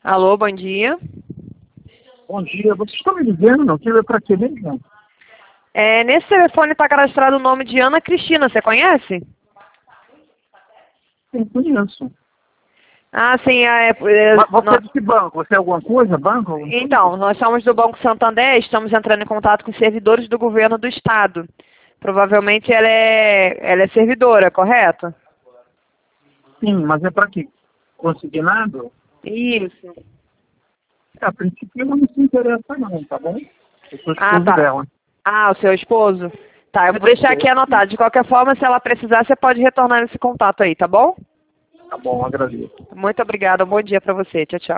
Alô, bom dia. Bom dia. Vocês estão me dizendo, não? Que é para quê mesmo? Nesse telefone está cadastrado o nome de Ana Cristina, você conhece? Sim, conheço. Ah, sim. Mas você é de que banco? Você é alguma coisa? Banco? Então, nós somos do Banco Santander, estamos entrando em contato com servidores do governo do Estado. Provavelmente ela é servidora, correto? Sim, mas é para quê? Consignado? Isso. A princípio não se interessa não, tá bom? Eu sou Ah, esposo tá. dela. Ah, o seu esposo? Tá, eu vou deixar aqui anotado. De qualquer forma, se ela precisar, você pode retornar nesse contato aí, tá bom? Tá bom, agradeço. Muito obrigada, um bom dia para você. Tchau, tchau.